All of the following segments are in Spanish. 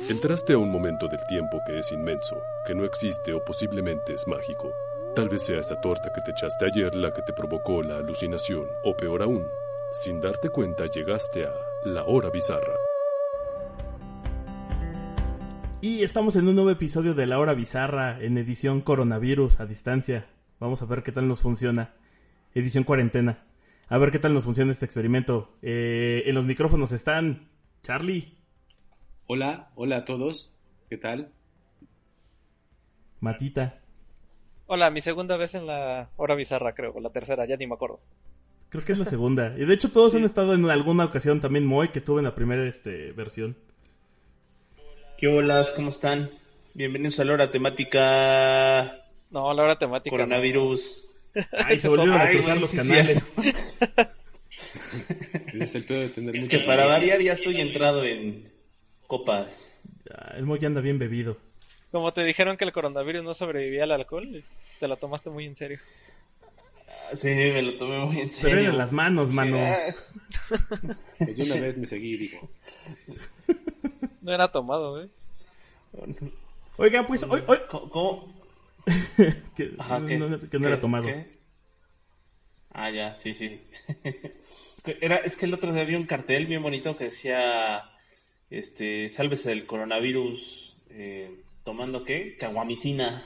Entraste a un momento del tiempo que es inmenso, que no existe o posiblemente es mágico. Tal vez sea esa torta que te echaste ayer la que te provocó la alucinación, o peor aún, sin darte cuenta llegaste a la hora bizarra. Y estamos en un nuevo episodio de La Hora Bizarra, en edición coronavirus a distancia. Vamos a ver qué tal nos funciona. Edición cuarentena. A ver qué tal nos funciona este experimento. En los micrófonos están Charlie. Hola a todos. ¿Qué tal? Matita. Hola, mi segunda vez en La Hora Bizarra, creo, o la tercera, ya ni me acuerdo. Creo que es la segunda. Y de hecho todos han estado en alguna ocasión, también Moy, que estuvo en la primera versión. ¿Qué holas? ¿Cómo están? Bienvenidos a la hora temática... No, la hora temática. Coronavirus. Ay, se volvieron a cruzar los canales. Ese es el pedo de tener Es mucho. que para variar ya estoy entrado en copas. Ya, el Moy anda bien bebido. Como te dijeron que el coronavirus no sobrevivía al alcohol, te lo tomaste muy en serio. Sí, me lo tomé muy en serio. Pero eran las manos, mano. Pues de una vez me seguí, digo. No era tomado, Oiga, pues hoy... ¿Cómo? que, Ajá, que no era tomado. ¿Qué? Ah, ya, sí. Es que el otro día vi un cartel bien bonito que decía, sálvese del coronavirus, tomando ¿qué? Caguamicina.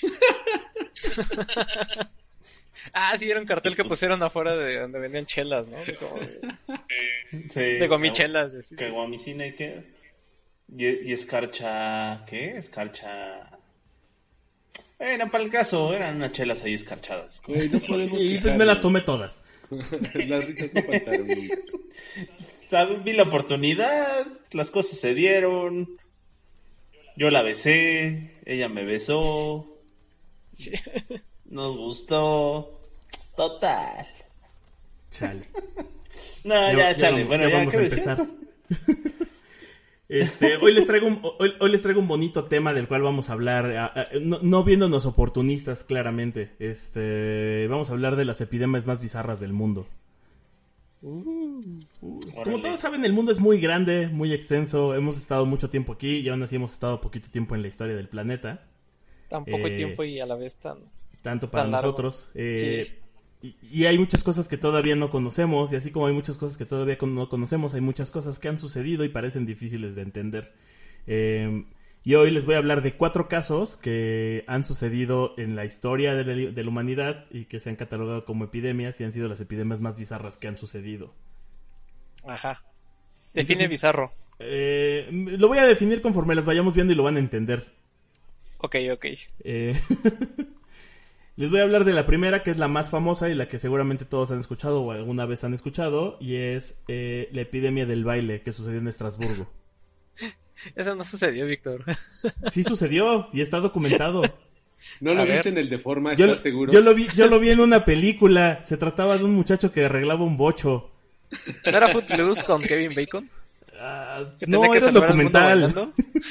Sí, era un cartel que pusieron afuera de donde vendían chelas, ¿no? Sí, De gomichelas. Sí. Caguamicina y qué. Y escarcha, ¿qué? Escarcha... Bueno, para el caso, eran unas chelas ahí escarchadas. Güey, no podemos Y quejarnos. me las tomé todas. Las risas no faltaron nunca. Vi la oportunidad, las cosas se dieron, yo la besé, ella me besó, Sí. nos gustó, total. Chale. No, ya, chale, bueno, ya, vamos ¿qué a decías? empezar. Hoy les traigo un bonito tema del cual vamos a hablar, no viéndonos oportunistas claramente. Vamos a hablar de las epidemias más bizarras del mundo. Como todos saben, el mundo es muy grande, muy extenso. Hemos estado mucho tiempo aquí y aún así hemos estado poquito tiempo en la historia del planeta. Tan poco tiempo y a la vez Tanto para tan largo. nosotros. Sí. Y hay muchas cosas que todavía no conocemos, y así como hay muchas cosas que todavía no conocemos, hay muchas cosas que han sucedido y parecen difíciles de entender. Y hoy les voy a hablar de 4 casos que han sucedido en la historia de la humanidad y que se han catalogado como epidemias y han sido las epidemias más bizarras que han sucedido. Ajá. Define Entonces, bizarro. Lo voy a definir conforme las vayamos viendo y lo van a entender. Ok. Les voy a hablar de la primera, que es la más famosa y la que seguramente todos han escuchado o alguna vez han escuchado, y es la epidemia del baile que sucedió en Estrasburgo. Eso no sucedió, Víctor. Sí sucedió y está documentado. ¿No lo A viste ver. en el de forma? Yo ¿Estás seguro? lo vi en una película. Se trataba de un muchacho que arreglaba un bocho. ¿No era Footloose con Kevin Bacon? Que No, tenía que era un salvar al mundo documental. bailando.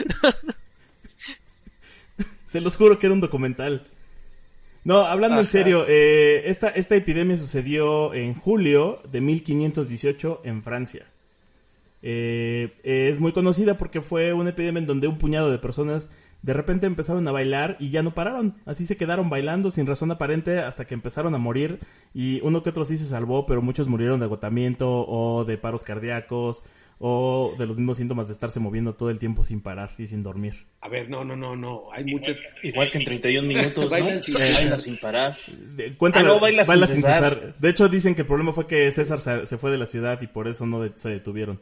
Se los juro que era un documental. No, hablando en Ajá. serio, esta epidemia sucedió en julio de 1518 en Francia. Es muy conocida porque fue una epidemia en donde un puñado de personas de repente empezaron a bailar y ya no pararon. Así se quedaron bailando sin razón aparente hasta que empezaron a morir. Y uno que otro sí se salvó, pero muchos murieron de agotamiento o de paros cardíacos o de los mismos síntomas de estarse moviendo todo el tiempo sin parar y sin dormir. A ver, no. Hay muchas. Igual que en 31 minutos, Bailan ¿no? sin Bailan sin parar. Cuéntalo, No, baila sin cesar. De hecho, dicen que el problema fue que César se fue de la ciudad y por eso no se detuvieron.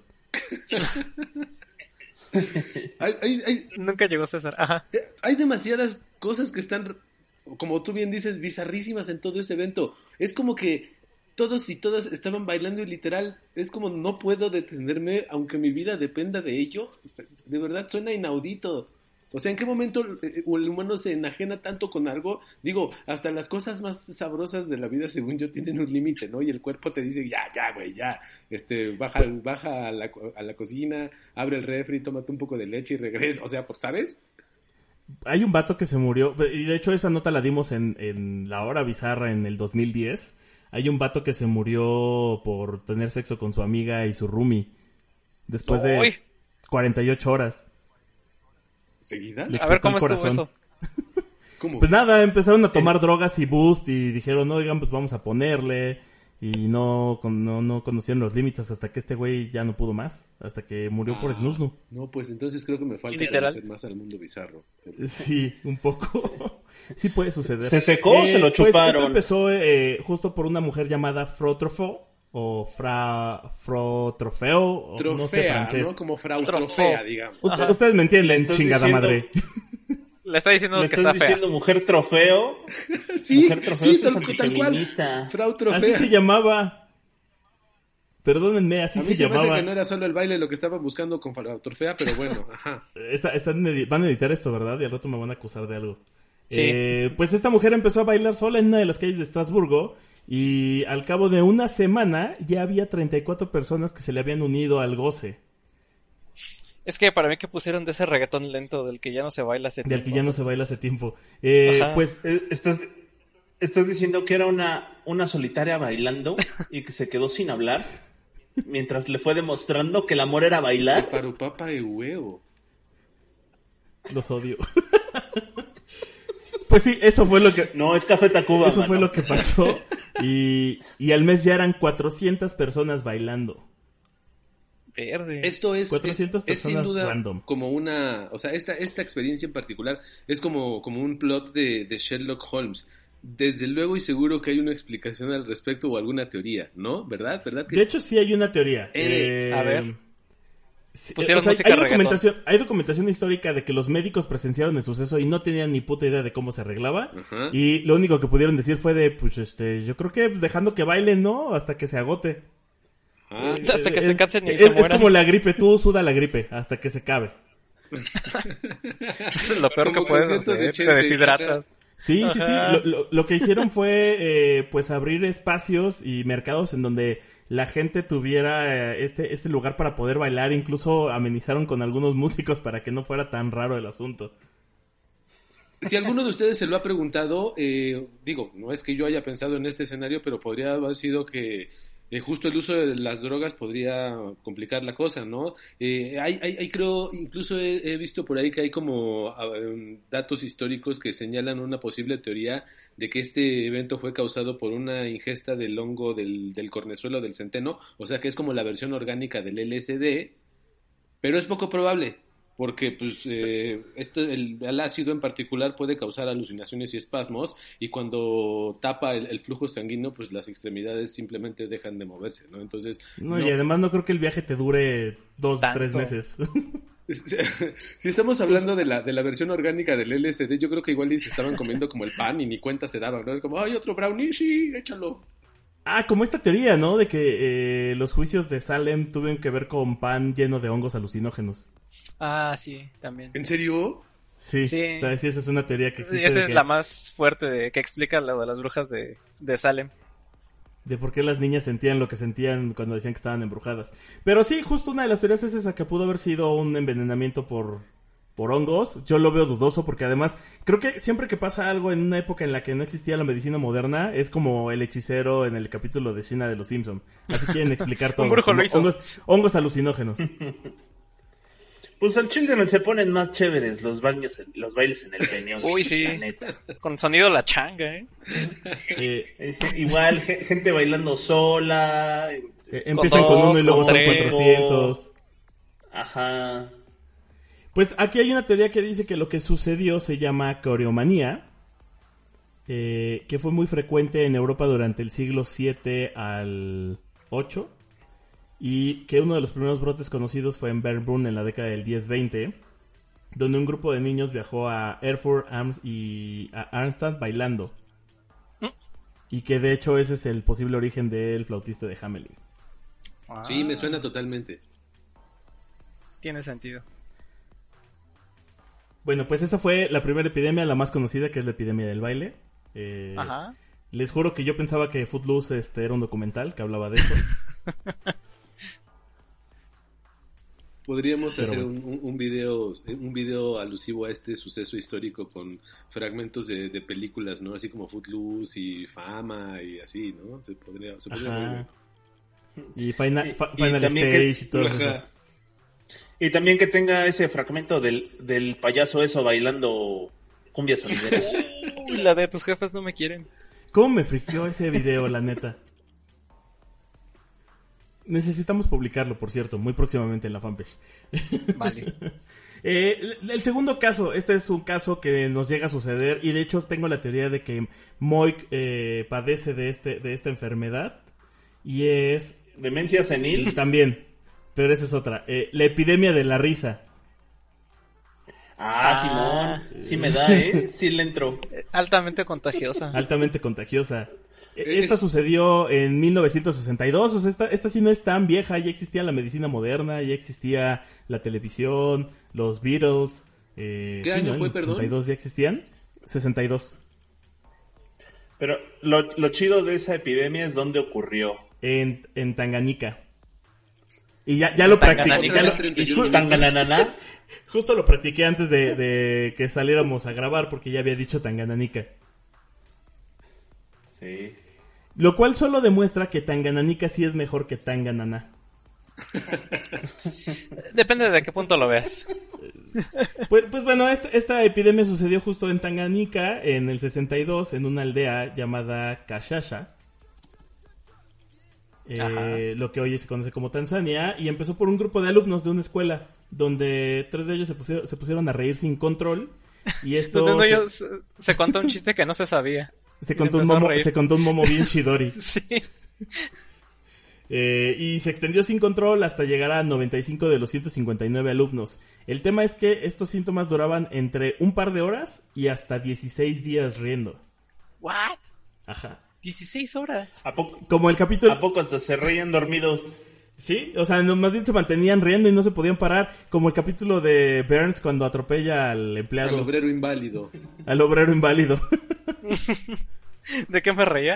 Nunca llegó César. Ajá. Hay demasiadas cosas que están, como tú bien dices, bizarrísimas en todo ese evento. Es como que todos y todas estaban bailando y literal, es como no puedo detenerme aunque mi vida dependa de ello. De verdad suena inaudito. O sea, ¿en qué momento el humano se enajena tanto con algo? Digo, hasta las cosas más sabrosas de la vida, según yo, tienen un límite, ¿no? Y el cuerpo te dice, ya, güey, ya. Baja a la cocina, abre el refri, tómate un poco de leche y regresa. O sea, ¿sabes? Hay un vato que se murió, y de hecho esa nota la dimos en La Hora Bizarra en el 2010. Hay un vato que se murió por tener sexo con su amiga y su roomie después de 48 horas. ¿Seguidas? Le A ver, explotó ¿cómo el estuvo corazón. eso? ¿Cómo? Pues nada, empezaron a tomar drogas y boost y dijeron, no, oigan, pues vamos a ponerle. Y no conocían los límites hasta que este güey ya no pudo más. Hasta que murió por snusnu. No, pues entonces creo que me falta Literal. conocer más al mundo bizarro. Pero- Sí, un poco. Sí puede suceder. ¿Se secó o se lo Pues esto chuparon? empezó justo por una mujer llamada Frotrofo o Frotrofeo, o Trofea, no sé francés. ¿no? Como Frau Trofeo. Trofea, digamos. Ajá. Ustedes me entienden, ¿Estás chingada diciendo- madre. Le está diciendo ¿Me que estás está fea. diciendo mujer trofeo? Sí, Mujer trofeo, sí, eso es tal cual. antifeminista. Frau Trofea. Así se llamaba. Perdónenme, así A mí se se me hace llamaba. que no era solo el baile lo que estaban buscando con Frau Trofea, pero bueno, ajá. Van a editar esto, ¿verdad? Y al rato me van a acusar de algo. Sí. Pues esta mujer empezó a bailar sola en una de las calles de Estrasburgo y al cabo de una semana ya había 34 personas que se le habían unido al goce, Es que para mí que pusieron de ese reggaetón lento del que ya no se baila hace del que tiempo, ya no se entonces- baila hace tiempo. Ajá. Pues ¿Estás diciendo que era una solitaria bailando y que se quedó sin hablar mientras le fue demostrando que el amor era bailar? Parupapa de huevo. los odio. Pues sí, eso fue lo que... No, es Café Tacuba, Eso fue mano. lo que pasó. Y al mes ya eran 400 personas bailando. Verde. Esto es 400 sin personas duda random. como una, o sea, esta experiencia en particular es como un plot de Sherlock Holmes. Desde luego y seguro que hay una explicación al respecto o alguna teoría, ¿no? ¿Verdad? ¿Verdad que De hecho, sí hay una teoría. a ver. Sí, Pusieron música reggaetón. hay documentación histórica de que los médicos presenciaron el suceso y no tenían ni puta idea de cómo se arreglaba. Ajá. Y lo único que pudieron decir fue de, pues, yo creo que pues, dejando que bailen, ¿no? Hasta que se agote. Ah, Hasta que se cansen y es, se es mueran. como la gripe, tú suda la gripe hasta que se cabe. Eso es lo peor Como que puedes concierto de hacer. Te Chente, deshidratas. Sí, sí, sí. Ajá. Lo que hicieron fue, pues, abrir espacios y mercados en donde la gente tuviera este lugar para poder bailar. Incluso amenizaron con algunos músicos para que no fuera tan raro el asunto. si alguno de ustedes se lo ha preguntado, digo, no es que yo haya pensado en este escenario, pero podría haber sido que justo el uso de las drogas podría complicar la cosa, ¿no? Hay creo, incluso he visto por ahí que hay como datos históricos que señalan una posible teoría de que este evento fue causado por una ingesta del hongo del cornezuelo del centeno, o sea que es como la versión orgánica del LSD, pero es poco probable. Porque pues el ácido en particular puede causar alucinaciones y espasmos, y cuando tapa el flujo sanguíneo, pues las extremidades simplemente dejan de moverse, ¿no? Entonces, No, y además no creo que el viaje te dure 2, Tanto. 3 meses. si estamos hablando de la versión orgánica del LSD, yo creo que igual y se estaban comiendo como el pan y ni cuenta se daban, ¿no? Como, ay, otro brownie, sí, échalo. Como esta teoría, ¿no? De que los juicios de Salem tuvieron que ver con pan lleno de hongos alucinógenos. Ah, sí, también. ¿En serio? Sí, Sí. ¿sabes? Sí, esa es una teoría que Sí, existe. esa de es que- la más fuerte que explica lo de las brujas de Salem. De por qué las niñas sentían lo que sentían cuando decían que estaban embrujadas. Pero sí, justo una de las teorías es esa, que pudo haber sido un envenenamiento por hongos. Yo lo veo dudoso porque además creo que siempre que pasa algo en una época en la que no existía la medicina moderna, es como el hechicero en el capítulo de Sheena de los Simpson. Así quieren explicar todo. Un brujo Como lo hizo. hongos alucinógenos. Pues al Children se ponen más chéveres los bailes en el peñón. Uy, sí. La neta. Con sonido la changa, ¿eh? Igual, gente bailando sola. Empiezan con dos, uno y luego con son tres. 400. Ajá. Pues aquí hay una teoría que dice que lo que sucedió se llama coreomanía, que fue muy frecuente en Europa durante el siglo VII al VIII, y que uno de los primeros brotes conocidos fue en Bernbrunn en la década del 10-20, donde un grupo de niños viajó a Erfurt y a Arnstadt bailando, y que de hecho ese es el posible origen del flautista de Hamelin. Sí, me suena totalmente. Tiene sentido. Bueno, pues esa fue la primera epidemia, la más conocida, que es la epidemia del baile. Ajá. Les juro que yo pensaba que Footloose era un documental que hablaba de eso. Podríamos Pero hacer bueno. un video alusivo a este suceso histórico con fragmentos de películas, ¿no? Así como Footloose y Fama y así, ¿no? Se podría muy Ajá. bien. Y Final Y también Stage y todas Ajá. esas. Y también que tenga ese fragmento del payaso eso bailando cumbia sonidera. Uy, la de tus jefes no me quieren. ¿Cómo me friqueó ese video, la neta? Necesitamos publicarlo, por cierto, muy próximamente en la fanpage. Vale. El segundo caso, este es un caso que nos llega a suceder y de hecho tengo la teoría de que Moik padece de esta enfermedad y es... ¿Demencia senil? También, pero esa es otra. La epidemia de la risa. Simón, sí me da, sí le entró. Altamente contagiosa. Altamente contagiosa. Esta sucedió en 1962, o sea, esta sí no es tan vieja, ya existía la medicina moderna, ya existía la televisión, los Beatles. ¿Qué año fue, ¿En perdón? 62 ya existían? 62. Pero lo chido de esa epidemia es dónde ocurrió. En Tanganica. Y ya lo practiqué. Tanganananá. Justo lo practiqué antes de que saliéramos a grabar porque ya había dicho Tangananica. Sí. Lo cual solo demuestra que Tangananica sí es mejor que Tangananá. Depende de qué punto lo veas. Pues bueno, esta epidemia sucedió justo en Tanganica en el 62, en una aldea llamada Kashasha. Lo que hoy se conoce como Tanzania, y empezó por un grupo de alumnos de una escuela donde 3 de ellos se pusieron a reír sin control y esto Donde uno de ellos se contó un chiste que no se sabía. se contó un momo bien Shidori. Sí. Y se extendió sin control hasta llegar a 95 de los 159 alumnos. El tema es que estos síntomas duraban entre un par de horas y hasta 16 días riendo. ¿What? Ajá. 16 horas. Como el capítulo... ¿A poco hasta se reían dormidos? Sí, o sea, más bien se mantenían riendo y no se podían parar, como el capítulo de Burns cuando atropella al empleado. Al obrero inválido. Al obrero inválido. ¿De qué me reía?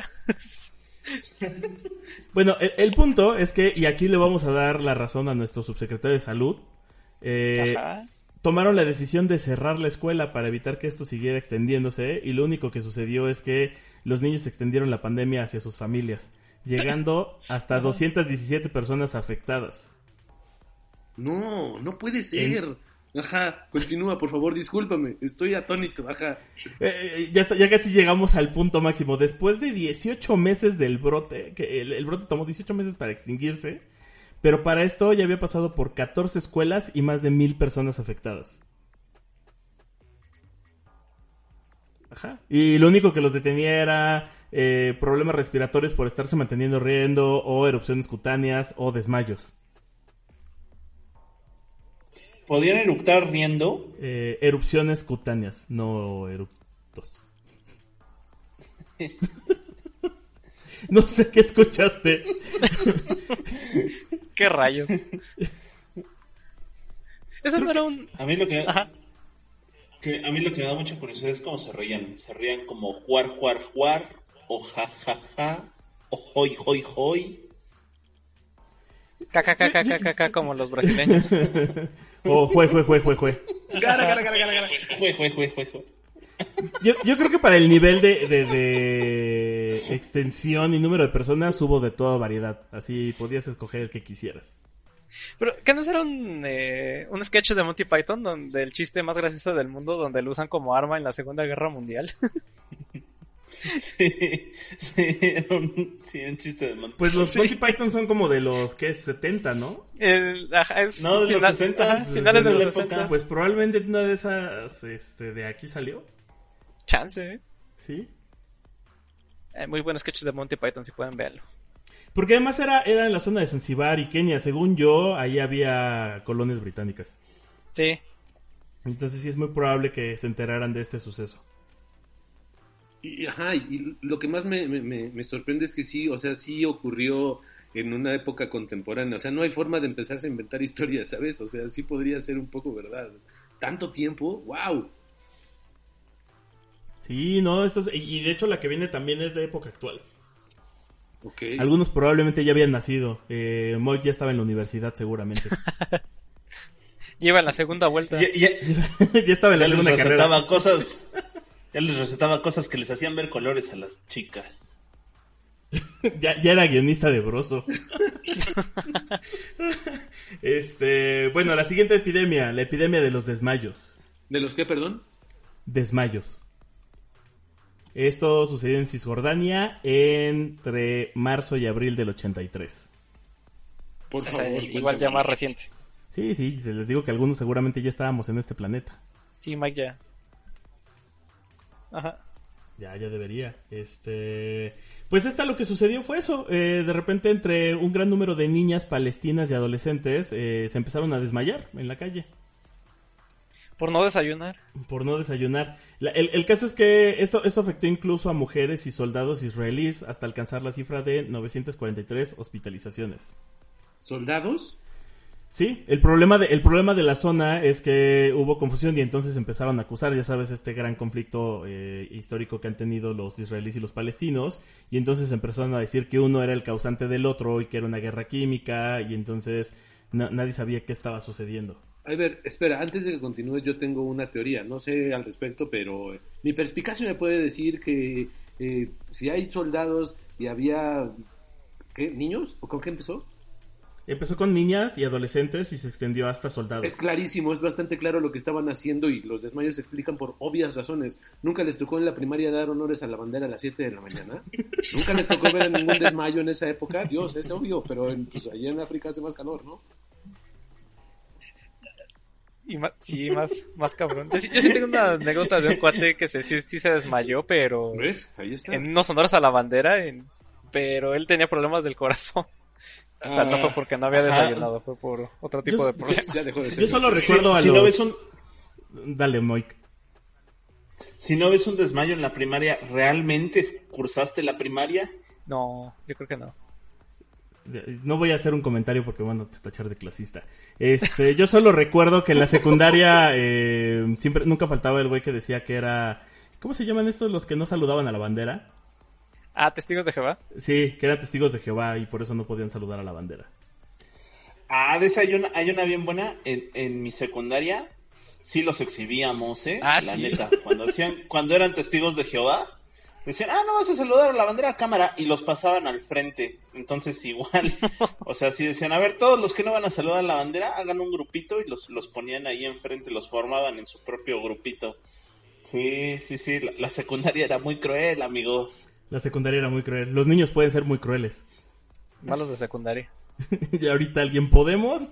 Bueno, el punto es que, y aquí le vamos a dar la razón a nuestro subsecretario de Salud, tomaron la decisión de cerrar la escuela para evitar que esto siguiera extendiéndose, y lo único que sucedió es que los niños extendieron la pandemia hacia sus familias, llegando hasta 217 personas afectadas. No puede ser. Ajá, continúa, por favor, discúlpame. Estoy atónito, ajá. Ya casi llegamos al punto máximo. Después de 18 meses del brote, que el brote tomó 18 meses para extinguirse, pero para esto ya había pasado por 14 escuelas y más de 1,000 personas afectadas. Ajá. Y lo único que los detenía era problemas respiratorios por estarse manteniendo riendo, o erupciones cutáneas, o desmayos. ¿Podían eructar riendo? Erupciones cutáneas, no eructos. No sé qué escuchaste. ¿Qué rayos? Eso no era un... A mí lo que... Ajá. A mí lo que me da mucha curiosidad es cómo se reían. Se reían como juar, o ja, ja, ja, o joi, joi, joi. Caca, como los brasileños. O jue. Gara. Jue. Yo creo que para el nivel de extensión y número de personas hubo de toda variedad. Así podías escoger el que quisieras. Pero, ¿qué no será un sketch de Monty Python donde el chiste más gracioso del mundo, donde lo usan como arma en la Segunda Guerra Mundial? Sí, un chiste de Monty. Pues los Monty Python son como de los, ¿qué es? 70, ¿no? No, de los 60. Finales de los época. 60. Pues probablemente una de esas de aquí salió. Chance, Sí. muy buen sketch de Monty Python, si pueden verlo. Porque además era en la zona de Zanzíbar y Kenia. Según yo, ahí había colonias británicas. Sí. Entonces sí es muy probable que se enteraran de este suceso. Y lo que más me sorprende es que sí, o sea, sí ocurrió en una época contemporánea. O sea, no hay forma de empezarse a inventar historias, ¿sabes? O sea, sí podría ser un poco verdad. ¿Tanto tiempo? ¡Wow! Sí, no, y de hecho la que viene también es de época actual. Okay. Algunos probablemente ya habían nacido. Moik ya estaba en la universidad seguramente. Lleva la segunda vuelta. Ya estaba en la segunda carrera. Ya les recetaba cosas que les hacían ver colores a las chicas. Ya era guionista de Broso. Bueno, la siguiente epidemia, la epidemia de los desmayos. ¿De los qué, perdón? Desmayos. Esto sucedió en Cisjordania entre marzo y abril del 83. Por O sea, favor. igual ya más reciente. Sí, les digo que algunos seguramente ya estábamos en este planeta. Sí, Mike ya. Ajá. Ya debería. Pues lo que sucedió fue eso. De repente, entre un gran número de niñas palestinas y adolescentes, se empezaron a desmayar en la calle. Por no desayunar. Por no desayunar. El caso es que esto afectó incluso a mujeres y soldados israelíes hasta alcanzar la cifra de 943 hospitalizaciones. ¿Soldados? Sí, el problema de la zona es que hubo confusión y entonces empezaron a acusar, ya sabes, este gran conflicto histórico que han tenido los israelíes y los palestinos, y entonces empezaron a decir que uno era el causante del otro y que era una guerra química, y entonces nadie sabía qué estaba sucediendo. A ver, espera, antes de que continúes yo tengo una teoría, no sé al respecto, pero mi perspicacia me puede decir que si hay soldados y había... ¿Qué? ¿Niños? ¿O con qué empezó? Empezó con niñas y adolescentes y se extendió hasta soldados. Es clarísimo, es bastante claro lo que estaban haciendo y los desmayos se explican por obvias razones. ¿Nunca les tocó en la primaria dar honores a la bandera a las 7 de la mañana? ¿Nunca les tocó ver ningún desmayo en esa época? Dios, es obvio, pero pues, allá en África hace más calor, ¿no? Y sí, más cabrón. Yo sí tengo una anécdota de un cuate que sí se desmayó, pero... ¿Ves? Ahí está. En unos honores a la bandera, pero él tenía problemas del corazón. O sea, no fue porque no había desayunado, fue por otro tipo de problemas. Ya dejó de ser. Yo solo recuerdo a si los... no ves Dale, Moik. Si no ves un desmayo en la primaria, ¿realmente cursaste la primaria? No, yo creo que no. No voy a hacer un comentario porque, bueno, te tachar de clasista. Yo solo recuerdo que en la secundaria nunca faltaba el güey que decía que era... ¿Cómo se llaman estos los que no saludaban a la bandera? Ah, ¿testigos de Jehová? Sí, que eran testigos de Jehová y por eso no podían saludar a la bandera. Ah, de esa hay una bien buena. En mi secundaria sí los exhibíamos, Ah, la sí. neta. Cuando eran testigos de Jehová, decían, no vas a saludar a la bandera a cámara, y los pasaban al frente. Entonces igual, o sea, sí decían, a ver, todos los que no van a saludar a la bandera, hagan un grupito, y los ponían ahí enfrente, los formaban en su propio grupito. Sí, la secundaria era muy cruel, amigos. La secundaria era muy cruel. Los niños pueden ser muy crueles. Malos de secundaria. Y ahorita alguien podemos.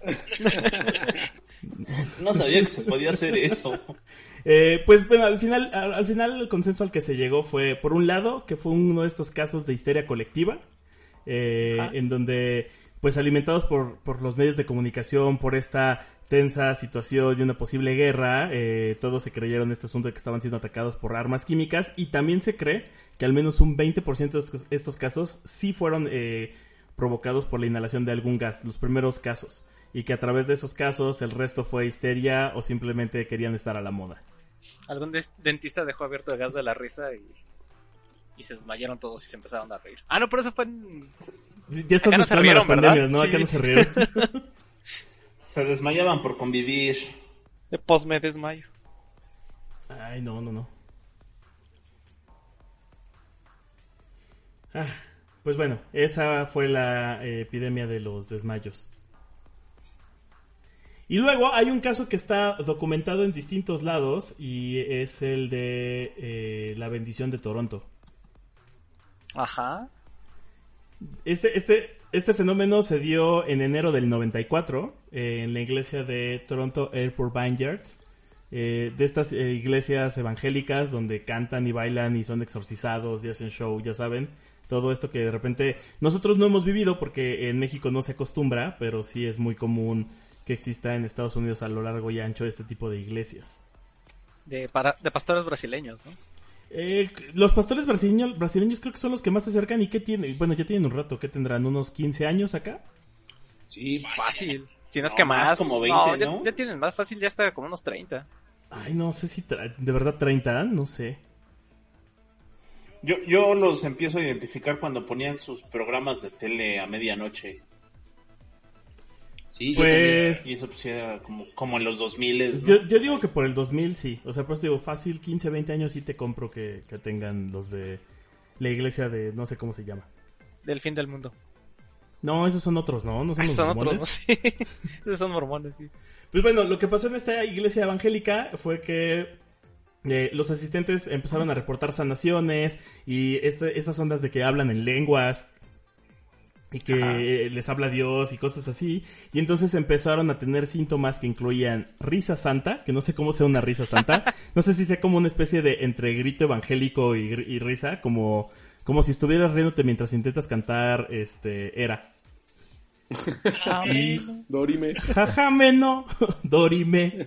No sabía que se podía hacer eso. Pues bueno, al final el consenso al que se llegó fue, por un lado, que fue uno de estos casos de histeria colectiva, en donde, pues alimentados por los medios de comunicación, por esta tensa situación de una posible guerra, todos se creyeron este asunto de que estaban siendo atacados por armas químicas, y también se cree que al menos un 20% de estos casos sí fueron provocados por la inhalación de algún gas, los primeros casos, y que a través de esos casos el resto fue histeria o simplemente querían estar a la moda. Algún dentista dejó abierto el gas de la risa y se desmayaron todos y se empezaron a reír. Ah, no, pero eso fue en... Ya estás Acá no se buscando rieron, las pandemias, ¿verdad? ¿no? Sí. Acá no se rieron. Se desmayaban por convivir. de post-me desmayo. Ay, no. Pues bueno, esa fue la epidemia de los desmayos. Y luego hay un caso que está documentado en distintos lados y es el de la bendición de Toronto. Ajá. Este fenómeno se dio en enero del 94 en la iglesia de Toronto Airport Vineyard, de estas iglesias evangélicas donde cantan y bailan y son exorcizados y hacen show, ya saben, todo esto que de repente nosotros no hemos vivido porque en México no se acostumbra, pero sí es muy común que exista en Estados Unidos a lo largo y ancho este tipo de iglesias. De pastores brasileños, ¿no? Los pastores brasileños creo que son los que más se acercan. ¿Y qué tienen? Bueno, ya tienen un rato. ¿Qué tendrán? ¿Unos 15 años acá? Sí, Fácil. Si no es No, que más más. como 20, ¿no? Ya tienen más fácil, ya está como unos 30. Ay, no sé si de verdad 30, no sé. Yo los empiezo a identificar cuando ponían sus programas de tele a medianoche. sí, Pues Y eso pues era como en los 2000, ¿no? yo digo que por el 2000 sí. O sea, pues digo, fácil 15, 20 años sí te compro que tengan los de la iglesia de no sé cómo se llama. del fin del mundo. No, esos son otros, ¿no? No son los Son mormones. otros, ¿no? Sí. Esos son mormones, sí. Pues bueno, lo que pasó en esta iglesia evangélica fue que los asistentes empezaron a reportar sanaciones y estas ondas de que hablan en lenguas y que les habla Dios y cosas así. Y entonces empezaron a tener síntomas que incluían risa santa, que no sé cómo sea una risa santa. No sé si sea como una especie de entre grito evangélico y risa, como si estuvieras riéndote mientras intentas cantar Era. Y Dorime. Jajameno, Dorime.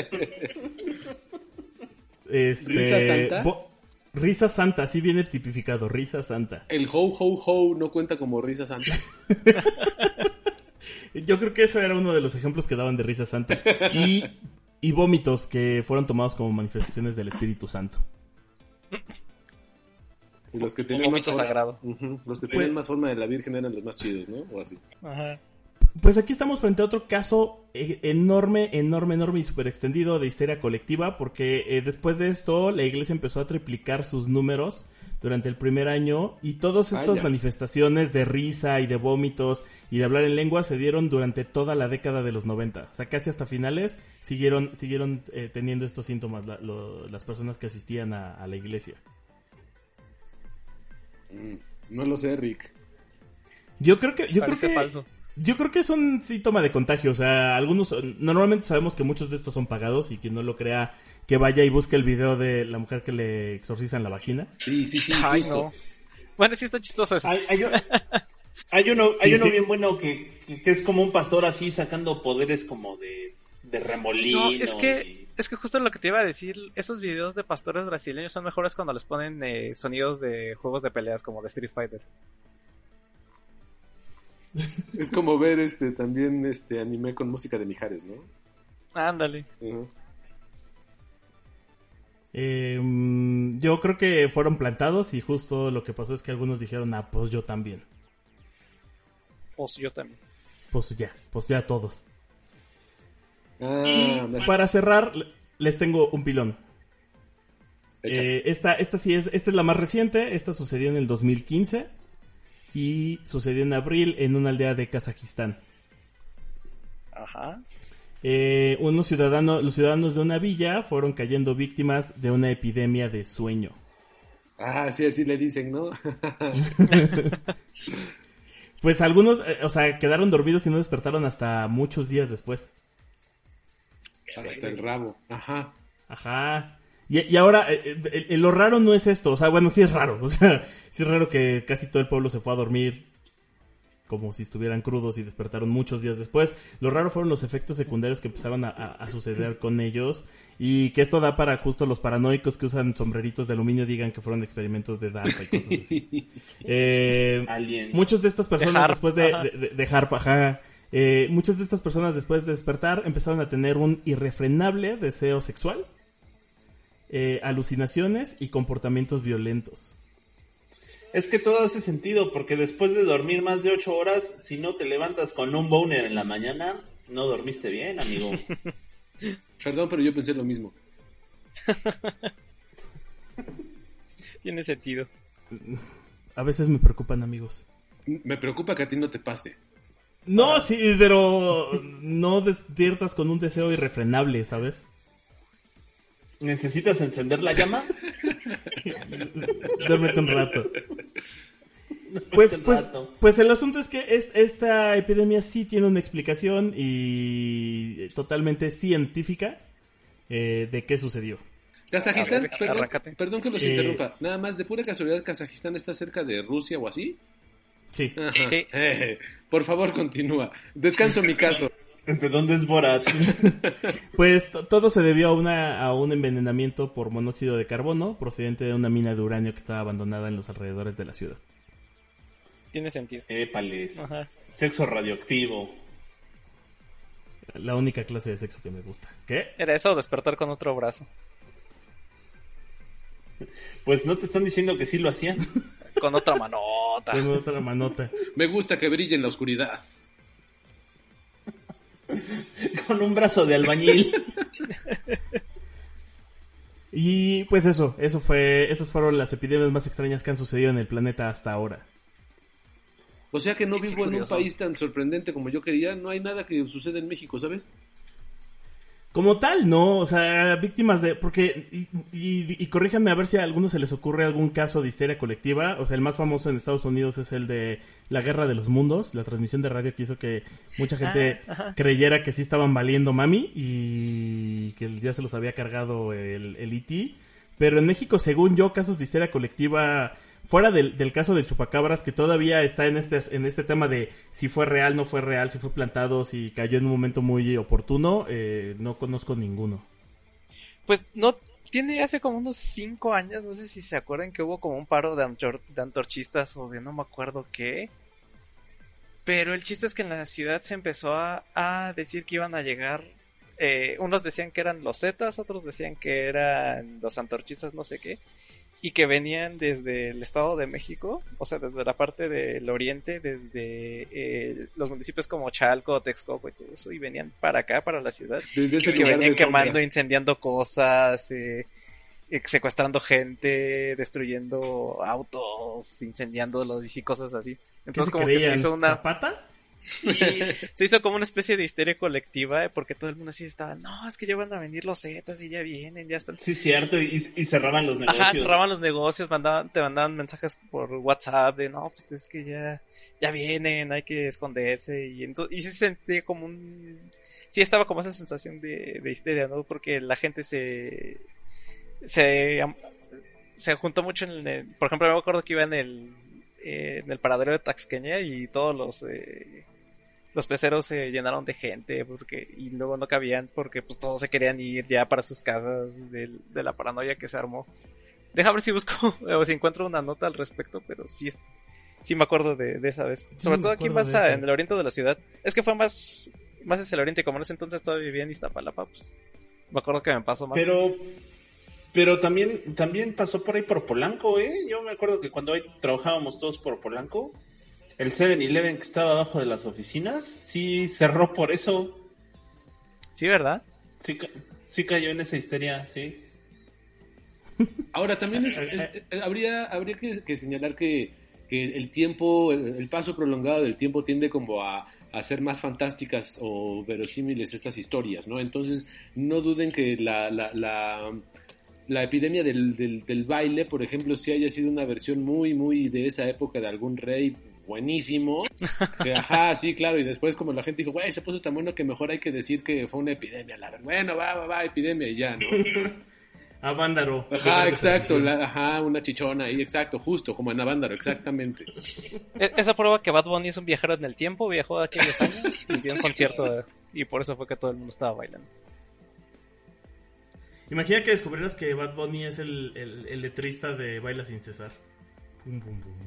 ¿Risa santa? Risa santa, así viene tipificado, risa santa. El ho ho ho no cuenta como risa santa. Yo creo que eso era uno de los ejemplos que daban de risa santa. Y vómitos que fueron tomados como manifestaciones del Espíritu Santo. Y los que tenían más forma, sagrado. los que tenían más forma de la Virgen eran los más chidos, ¿no? O así. Ajá. Pues aquí estamos frente a otro caso enorme y súper extendido de histeria colectiva, porque después de esto la iglesia empezó a triplicar sus números durante el primer año y todas estas manifestaciones de risa y de vómitos y de hablar en lengua se dieron durante toda la década de los 90. O sea, casi hasta finales siguieron teniendo estos síntomas las personas que asistían a la iglesia. No lo sé, Rick. Yo creo que Falso. Yo creo que es un síntoma de contagio, o sea, normalmente sabemos que muchos de estos son pagados y quien no lo crea, que vaya y busque el video de la mujer que le exorcizan la vagina. Sí, Ay, justo. no. Bueno, sí está chistoso eso. Hay uno Sí. bien bueno que es como un pastor así sacando poderes como de remolino. No, es que justo lo que te iba a decir, esos videos de pastores brasileños son mejores cuando les ponen sonidos de juegos de peleas como de Street Fighter. Es como ver también anime con música de Mijares, ¿no? Ándale. Uh-huh. Yo creo que fueron plantados y justo lo que pasó es que algunos dijeron, pues yo también. Pues yo también. Pues ya todos. Ah, Para cerrar, les tengo un pilón. Esta es la más reciente, esta sucedió en el 2015 y sucedió en abril en una aldea de Kazajistán. Ajá. Los ciudadanos de una villa fueron cayendo víctimas de una epidemia de sueño. Ah, sí, así le dicen, ¿no? Pues algunos, quedaron dormidos y no despertaron hasta muchos días después. Hasta el rabo. Ajá. Y ahora, lo raro no es esto. O sea, bueno, sí es raro. O sea, sí es raro que casi todo el pueblo se fue a dormir como si estuvieran crudos y despertaron muchos días después. Lo raro fueron los efectos secundarios que empezaron a suceder con ellos. Y que esto da para justo los paranoicos que usan sombreritos de aluminio digan que fueron experimentos de DARPA y cosas así. Aliens. Muchas de estas personas HAARP, después de HAARP, ajá. Muchas de estas personas después de despertar empezaron a tener un irrefrenable deseo sexual, alucinaciones y comportamientos violentos. Es que todo hace sentido, porque después de dormir más de 8 horas, si no te levantas con un boner en la mañana, no dormiste bien, amigo. Perdón, pero yo pensé lo mismo. Tiene sentido. A veces me preocupan, amigos. Me preocupa que a ti no te pase. No, sí, pero no despiertas con un deseo irrefrenable, ¿sabes? ¿Necesitas encender la llama? Duérmete un rato. Pues el asunto es que esta epidemia sí tiene una explicación y totalmente científica de qué sucedió. Kazajistán, A ver, arráncate. perdón que los interrumpa. Nada más, de pura casualidad, ¿Kazajistán está cerca de Rusia o así? Sí. Ajá. Sí. Por favor, continúa. Descanso mi caso. ¿Desde dónde es Borat? Pues todo se debió a un envenenamiento por monóxido de carbono procedente de una mina de uranio que estaba abandonada en los alrededores de la ciudad. Tiene sentido. Épales. Ajá. Sexo radioactivo. La única clase de sexo que me gusta. ¿Qué? Era eso o despertar con otro brazo. Pues no te están diciendo que sí lo hacían. Con otra manota. Tengo otra manota. Me gusta que brille en la oscuridad. Con un brazo de albañil. Y pues esas fueron las epidemias más extrañas que han sucedido en el planeta hasta ahora. O sea que no Qué vivo en un curioso. país tan sorprendente como yo quería. No hay nada que suceda en México, ¿sabes? Como tal, no, o sea, víctimas de... Porque, y corríjanme a ver si a algunos se les ocurre algún caso de histeria colectiva. O sea, el más famoso en Estados Unidos es el de la Guerra de los Mundos, la transmisión de radio que hizo que mucha gente Ajá. creyera que sí estaban valiendo mami y que ya se los había cargado el E.T. Pero en México, según yo, casos de histeria colectiva... Fuera del caso del chupacabras, que todavía está en este tema de si fue real, no fue real, si fue plantado, si cayó en un momento muy oportuno, no conozco ninguno. Pues no, tiene hace como unos 5 años, no sé si se acuerdan que hubo como un paro de antorchistas o de no me acuerdo qué. Pero el chiste es que en la ciudad se empezó a decir que iban a llegar. Unos decían que eran los Zetas, otros decían que eran los antorchistas, no sé qué. Y que venían desde el Estado de México, o sea, desde la parte del oriente, desde los municipios como Chalco, Texcoco y todo eso, y venían para acá, para la ciudad. Desde ese Que lugar venían de quemando, sombras. incendiando cosas, secuestrando gente, destruyendo autos, incendiándolos y cosas así. ¿Qué Entonces se como que se creían? hizo una... ¿Zapata? Sí, se hizo como una especie de histeria colectiva, porque todo el mundo así estaba, no, es que ya van a venir los Zetas y ya vienen, ya están. Sí, cierto, y cerraban los negocios. Ajá, cerraban los negocios, te mandaban mensajes por WhatsApp de, no, pues es que ya vienen, hay que esconderse, y sí se sentía como sí estaba como esa sensación de histeria, ¿no? Porque la gente se juntó mucho por ejemplo, me acuerdo que iba en el paradero de Taxqueña y todos los peceros se llenaron de gente y luego no cabían porque pues todos se querían ir ya para sus casas de la paranoia que se armó. Deja ver si busco o si encuentro una nota al respecto, pero sí me acuerdo de esa vez. Sobre todo aquí más en el oriente de la ciudad. Es que fue más hacia el oriente, como en ese entonces todavía vivía en Iztapalapa, pues me acuerdo que me pasó más. Pero también pasó por ahí por Polanco, ¿eh? Yo me acuerdo que cuando ahí trabajábamos todos por Polanco, el 7-Eleven que estaba abajo de las oficinas, sí cerró por eso. Sí, ¿verdad? Sí cayó en esa histeria, sí. Ahora, también habría que señalar que el tiempo, el paso prolongado del tiempo tiende como a hacer más fantásticas o verosímiles estas historias, ¿no? Entonces, no duden que la epidemia del baile, por ejemplo, sí haya sido una versión muy, muy de esa época de algún rey buenísimo. Que, ajá, sí, claro, y después como la gente dijo, güey, se puso tan bueno que mejor hay que decir que fue una epidemia. Bueno, va, epidemia y ya, ¿no? Avándaro. Ajá, exacto, una chichona ahí, exacto, justo, como en Avándaro, exactamente. Esa prueba que Bad Bunny es un viajero en el tiempo, viajó de aquellos años y dio un concierto y por eso fue que todo el mundo estaba bailando. Imagina que descubrieras que Bad Bunny es el letrista de Baila Sin Cesar. Pum, pum, pum.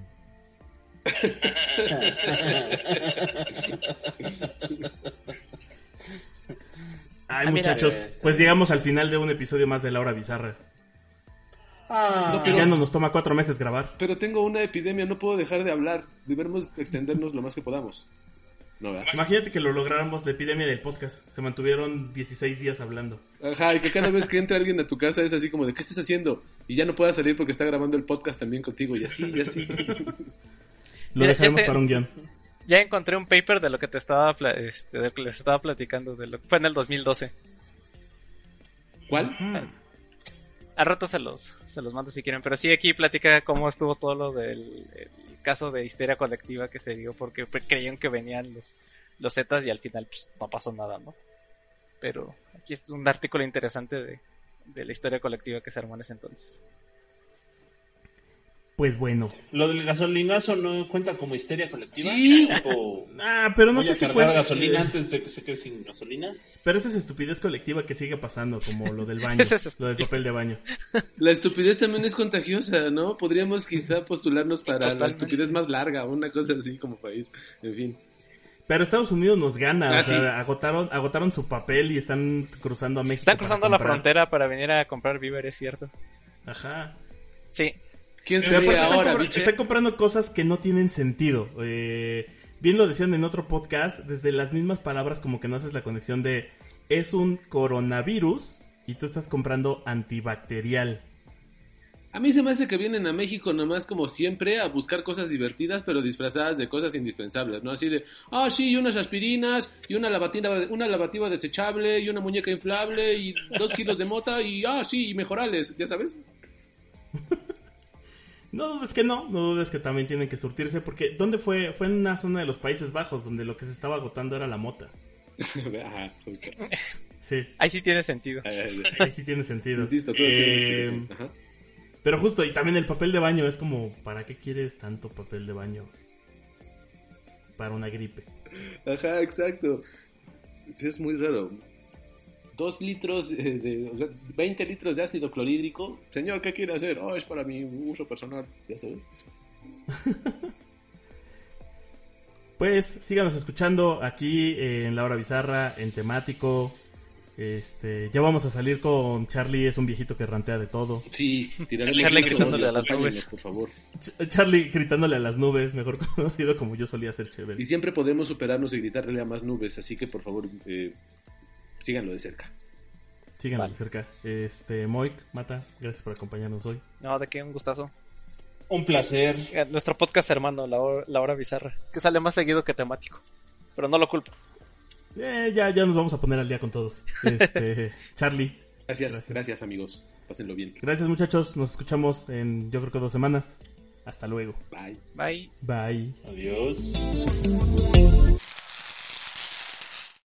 Ay, muchachos, pues llegamos al final de un episodio más de La Hora Bizarra. No, pero, ya no nos toma 4 meses grabar. Pero tengo una epidemia, no puedo dejar de hablar. Debemos extendernos lo más que podamos. No, ¿verdad? Imagínate que lo lográramos, la epidemia del podcast. Se mantuvieron 16 días hablando. Ajá, y que cada vez que entra alguien a tu casa es así como de, ¿qué estás haciendo? Y ya no puedas salir porque está grabando el podcast también contigo, y así, y así. Lo dejaremos para un guión. Ya encontré un paper de lo que te estaba de lo que les estaba platicando, de lo que fue en el 2012. ¿Cuál? Al rato se los mando si quieren, pero sí aquí platica cómo estuvo todo lo del el caso de histeria colectiva que se dio porque creían que venían los Zetas y al final pues no pasó nada, ¿no? Pero aquí es un artículo interesante de la historia colectiva que se armó en ese entonces. Pues bueno. ¿Lo del gasolinazo no cuenta como histeria colectiva? Sí. Pero no ¿Voy sé a si cargar cuenta gasolina antes de que se quede sin gasolina? Pero esa es estupidez colectiva que sigue pasando, como lo del baño, lo del papel de baño. La estupidez también es contagiosa, ¿no? Podríamos quizá postularnos para Totalmente. la estupidez más larga, una cosa así como país, en fin. Pero Estados Unidos nos gana, Ah, o sea, sí. agotaron su papel y están cruzando a México. Están cruzando la comprar. frontera para venir a comprar víveres, ¿cierto? Ajá. Sí. ¿Quién Pero se ríe aparte ahora, biche? están comprando cosas que no tienen sentido. Bien lo decían en otro podcast, desde las mismas palabras como que no haces la conexión de es un coronavirus y tú estás comprando antibacterial. A mí se me hace que vienen a México nomás como siempre a buscar cosas divertidas pero disfrazadas de cosas indispensables, ¿no? Así de, sí, y unas aspirinas, y una lavativa desechable, y una muñeca inflable, y 2 kilos de mota, y sí, y mejorales, ¿ya sabes? No dudes que también tienen que surtirse, porque ¿dónde fue? Fue en una zona de los Países Bajos, donde lo que se estaba agotando era la mota. Ajá, justo. Sí. Ahí sí tiene sentido. Ahí sí tiene sentido. Insisto, todo tiene explicación. Ajá. Pero justo, y también el papel de baño es como, ¿para qué quieres tanto papel de baño? Para una gripe. Ajá, exacto. Sí, es muy raro. 2 litros, 20 litros de ácido clorhídrico. Señor, ¿qué quiere hacer? Es para mi uso personal, ya sabes. Pues síganos escuchando aquí en La Hora Bizarra, en temático. Ya vamos a salir con Charlie, es un viejito que rantea de todo. Sí, tiraremos Charlie mucho gritándole odio, a las acompáñenos, nubes. por favor. Charlie gritándole a las nubes, mejor conocido como yo solía ser chévere. Y siempre podemos superarnos y gritarle a más nubes, así que por favor, síganlo de cerca. Síganlo Vale. de cerca. Moik, Mata, gracias por acompañarnos hoy. No, de qué, un gustazo. Un placer. Nuestro podcast hermano, La Hora Bizarra, que sale más seguido que temático. Pero no lo culpo. Ya nos vamos a poner al día con todos. Charlie. Gracias amigos. Pásenlo bien. Gracias muchachos, nos escuchamos en yo creo que 2 semanas. Hasta luego. Bye. Bye. Bye. Adiós.